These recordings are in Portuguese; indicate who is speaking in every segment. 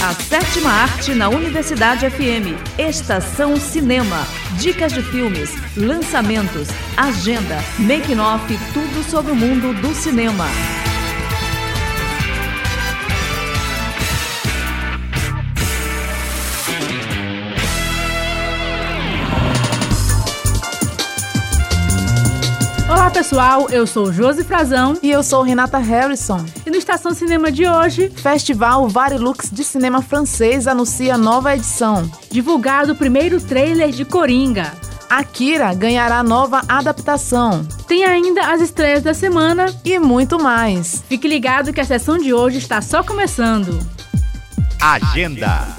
Speaker 1: A sétima arte na Universidade FM. Estação Cinema. Dicas de filmes, lançamentos, agenda, making-off, tudo sobre o mundo do cinema.
Speaker 2: Olá pessoal, eu sou Josi Frazão
Speaker 3: e eu sou Renata Harrison.
Speaker 2: E no Estação Cinema de hoje,
Speaker 3: Festival Varilux de Cinema Francês anuncia nova edição.
Speaker 2: Divulgado o primeiro trailer de Coringa.
Speaker 3: Akira ganhará nova adaptação.
Speaker 2: Tem ainda as estreias da semana
Speaker 3: e muito mais.
Speaker 2: Fique ligado que a sessão de hoje está só começando.
Speaker 4: Agenda.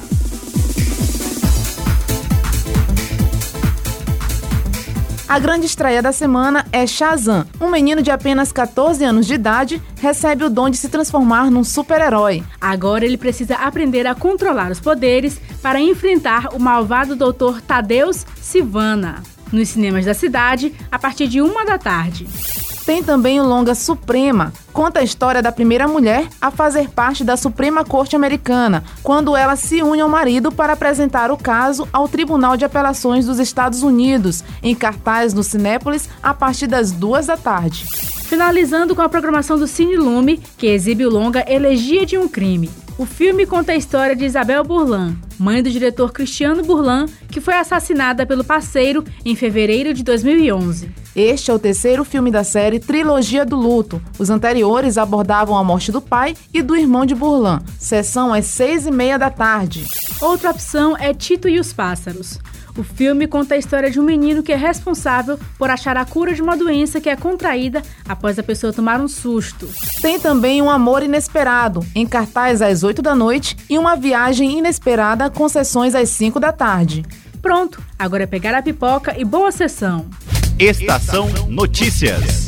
Speaker 3: A grande estreia da semana é Shazam. Um menino de apenas 14 anos de idade recebe o dom de se transformar num super-herói.
Speaker 2: Agora ele precisa aprender a controlar os poderes para enfrentar o malvado Dr. Tadeusz Sivana. Nos cinemas da cidade, a partir de 13h.
Speaker 3: Tem também o longa Suprema. Conta a história da primeira mulher a fazer parte da Suprema Corte Americana, quando ela se une ao marido para apresentar o caso ao Tribunal de Apelações dos Estados Unidos, em cartaz no Cinépolis a partir das 14h.
Speaker 2: Finalizando com a programação do Cine Lume, que exibe o longa Elegia de um Crime. O filme conta a história de Isabel Burlan, mãe do diretor Cristiano Burlan, que foi assassinada pelo parceiro em fevereiro de 2011.
Speaker 3: Este é o terceiro filme da série Trilogia do Luto. Os anteriores abordavam a morte do pai e do irmão de Burlan. Sessão às 18h30.
Speaker 2: Outra opção é Tito e os Pássaros. O filme conta a história de um menino que é responsável por achar a cura de uma doença que é contraída após a pessoa tomar um susto.
Speaker 3: Tem também Um Amor Inesperado, em cartaz às 20h, e Uma Viagem Inesperada, com sessões às 17h.
Speaker 2: Pronto, agora é pegar a pipoca e boa sessão.
Speaker 4: Estação Notícias.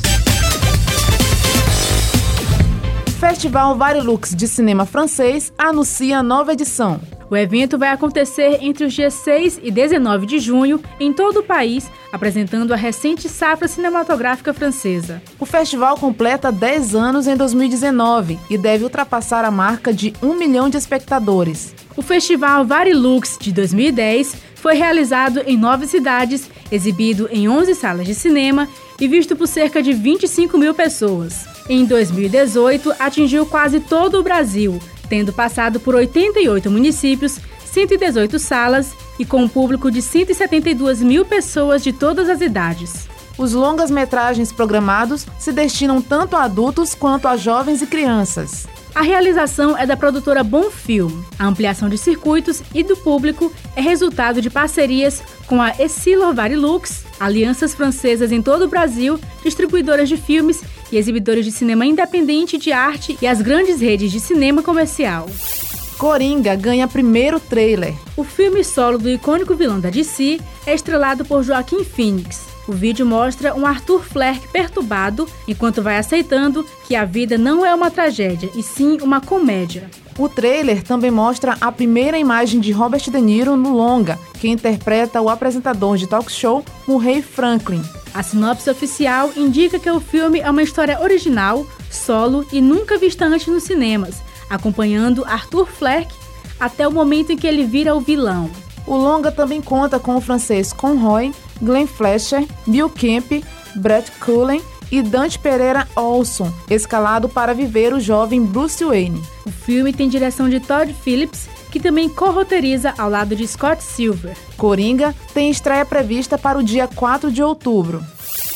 Speaker 3: Festival Varilux de Cinema Francês anuncia nova edição.
Speaker 2: O evento vai acontecer entre os dias 6 e 19 de junho em todo o país, apresentando a recente safra cinematográfica francesa.
Speaker 3: O festival completa 10 anos em 2019 e deve ultrapassar a marca de 1 milhão de espectadores.
Speaker 2: O Festival Varilux de 2010 foi realizado em 9 cidades, exibido em 11 salas de cinema e visto por cerca de 25 mil pessoas. Em 2018, atingiu quase todo o Brasil, tendo passado por 88 municípios, 118 salas e com um público de 172 mil pessoas de todas as idades.
Speaker 3: Os longas-metragens programados se destinam tanto a adultos quanto a jovens e crianças.
Speaker 2: A realização é da produtora Bom Film. A ampliação de circuitos e do público é resultado de parcerias com a Essilor Varilux, alianças francesas em todo o Brasil, distribuidoras de filmes e exibidores de cinema independente de arte e as grandes redes de cinema comercial.
Speaker 3: Coringa ganha primeiro trailer.
Speaker 2: O filme solo do icônico vilão da DC é estrelado por Joaquin Phoenix. O vídeo mostra um Arthur Fleck perturbado enquanto vai aceitando que a vida não é uma tragédia, e sim uma comédia.
Speaker 3: O trailer também mostra a primeira imagem de Robert De Niro no longa, que interpreta o apresentador de talk show Murray Franklin.
Speaker 2: A sinopse oficial indica que o filme é uma história original, solo e nunca vista antes nos cinemas, acompanhando Arthur Fleck até o momento em que ele vira o vilão.
Speaker 3: O longa também conta com o francês Conroy, Glenn Fletcher, Bill Kemp, Brett Cullen e Dante Pereira Olson, escalado para viver o jovem Bruce Wayne.
Speaker 2: O filme tem direção de Todd Phillips, que também co-roteiriza ao lado de Scott Silver.
Speaker 3: Coringa tem estreia prevista para o dia 4 de outubro.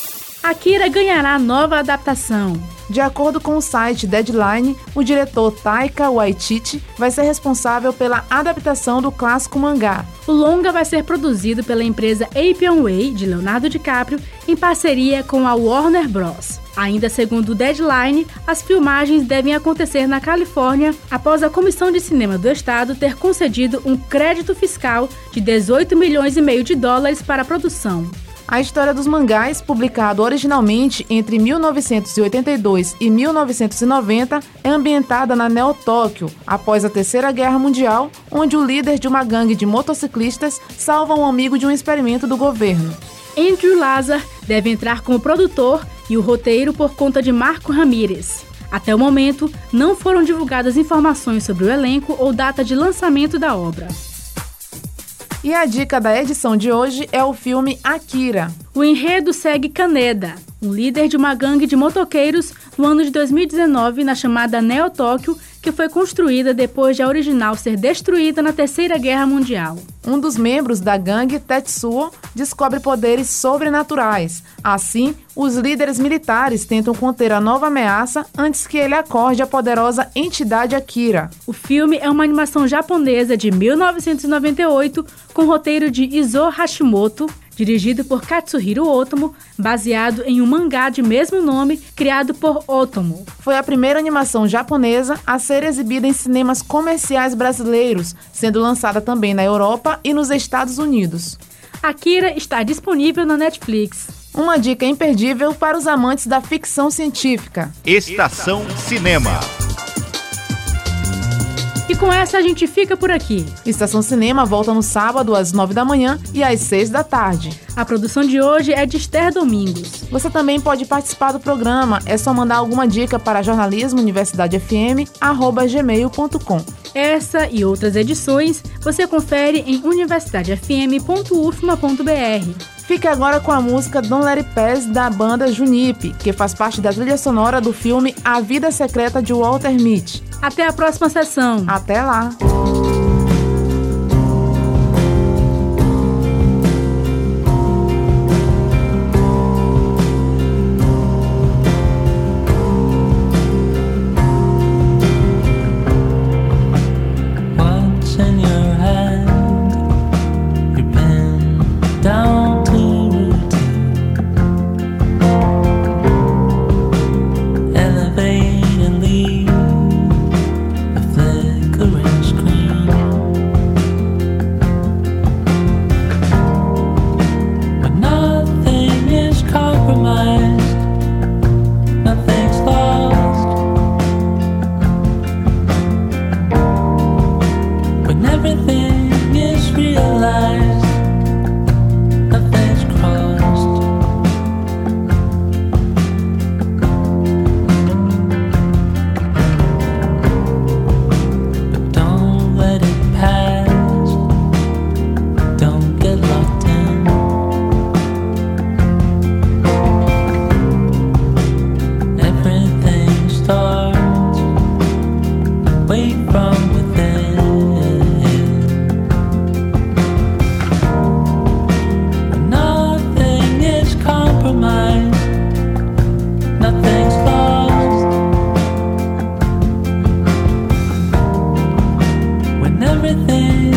Speaker 2: Akira ganhará nova adaptação.
Speaker 3: De acordo com o site Deadline, o diretor Taika Waititi vai ser responsável pela adaptação do clássico mangá.
Speaker 2: O longa vai ser produzido pela empresa Appian Way, de Leonardo DiCaprio, em parceria com a Warner Bros. Ainda segundo o Deadline, as filmagens devem acontecer na Califórnia após a Comissão de Cinema do Estado ter concedido um crédito fiscal de 18 milhões e meio de dólares para a produção.
Speaker 3: A história dos mangás, publicado originalmente entre 1982 e 1990, é ambientada na Neo-Tóquio, após a Terceira Guerra Mundial, onde o líder de uma gangue de motociclistas salva um amigo de um experimento do governo.
Speaker 2: Andrew Lazar deve entrar como produtor e o roteiro por conta de Marco Ramírez. Até o momento, não foram divulgadas informações sobre o elenco ou data de lançamento da obra.
Speaker 3: E a dica da edição de hoje é o filme Akira.
Speaker 2: O enredo segue Kaneda, um líder de uma gangue de motoqueiros no ano de 2019 na chamada Neo Tóquio, que foi construída depois de a original ser destruída na Terceira Guerra Mundial.
Speaker 3: Um dos membros da gangue, Tetsuo, descobre poderes sobrenaturais. Assim, os líderes militares tentam conter a nova ameaça antes que ele acorde a poderosa entidade Akira.
Speaker 2: O filme é uma animação japonesa de 1998 com roteiro de Isao Hashimoto, dirigido por Katsuhiro Otomo, baseado em um mangá de mesmo nome criado por Otomo.
Speaker 3: Foi a primeira animação japonesa a ser exibida em cinemas comerciais brasileiros, sendo lançada também na Europa e nos Estados Unidos.
Speaker 2: Akira está disponível na Netflix.
Speaker 3: Uma dica imperdível para os amantes da ficção científica.
Speaker 4: Estação Cinema.
Speaker 2: E com essa a gente fica por aqui.
Speaker 3: Estação Cinema volta no sábado às 9 da manhã e às 6 da tarde.
Speaker 2: A produção de hoje é de Esther Domingos.
Speaker 3: Você também pode participar do programa, é só mandar alguma dica para jornalismouniversidadefm@gmail.com.
Speaker 2: Essa e outras edições você confere em universidadefm.ufma.br.
Speaker 3: Fique agora com a música Don't Let It Pass, da banda Junipe, que faz parte da trilha sonora do filme A Vida Secreta de Walter Mitty.
Speaker 2: Até a próxima sessão.
Speaker 3: Até lá!
Speaker 5: Everything